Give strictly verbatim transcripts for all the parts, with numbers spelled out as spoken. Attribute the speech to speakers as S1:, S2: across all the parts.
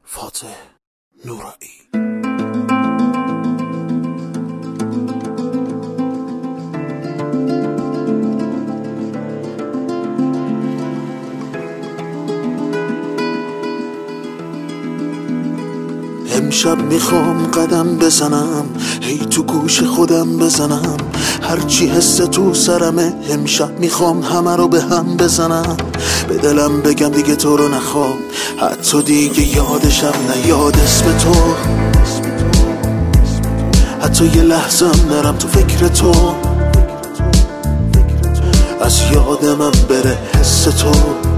S1: فاتح نورایی. امشب میخوام قدم بزنم، هی تو گوش خودم بزنم، هرچی حس تو سرمه. امشب میخوام همه رو به هم بزنم، به دلم بگم دیگه تو رو نخوام، حتی دیگه یادشم نیاد اسم تو، حتی یه لحظه نرم تو فکر تو، از یاد من بره حس تو.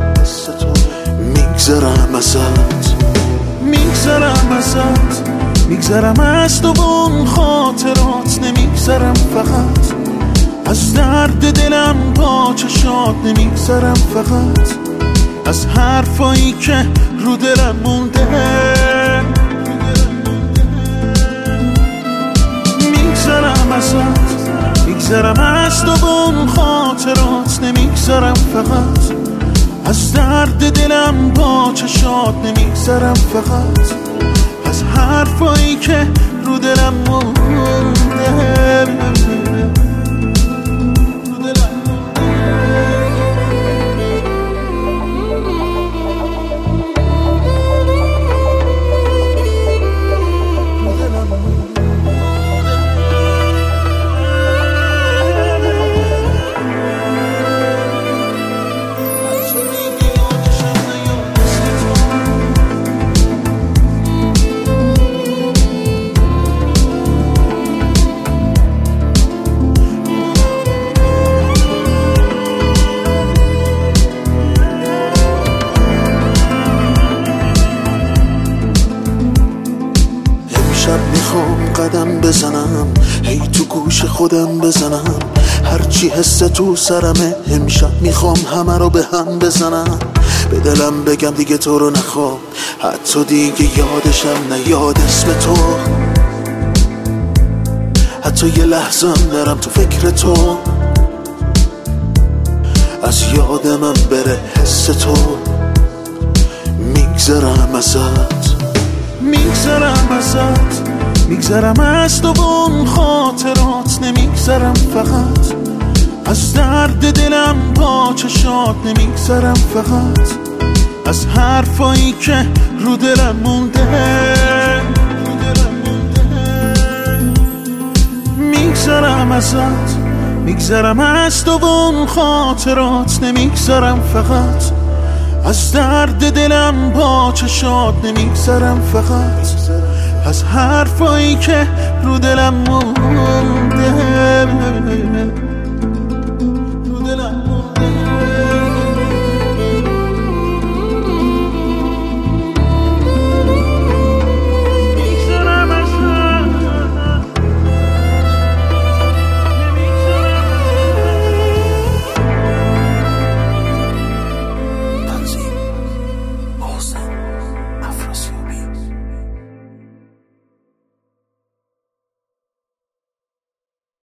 S1: میگذرم ازت، میگذرم ازت، میگذرم از تو اون خاطرات، نمیگذرم فقط از درد دلم با چشات، نمیگذرم فقط از حرفایی که رو دلم مونده. میگذرم ازت، میگذرم از تو اون خاطرات، نمیگذرم فقط از درد دلم با چشات، نمیگذرم فقط از حرفایی که رو دلم مونده. میخوام قدم بزنم، هی تو گوش خودم بزنم، هرچی حس تو سرمه. امشب میخوام همه رو به هم بزنم، به دلم بگم دیگه تو رو نخوام، حتی دیگه یادشم نیاد اسم تو، حتی یه لحظه نرم تو فکر تو، از یاد من بره حس تو. میگذرم ازت، میگذرم ازت، میگذرم از تو اون خاطرات، نمیگذرم فقط از درد دلم با چشات، نمیگذرم فقط از حرفایی که رو دلم مونده. میگذرم ازت، میگذرم از تو اون خاطرات، نمیگذرم فقط از درد دلم با چشات، نمیگذرم فقط از حرفایی که رو دلم مونده.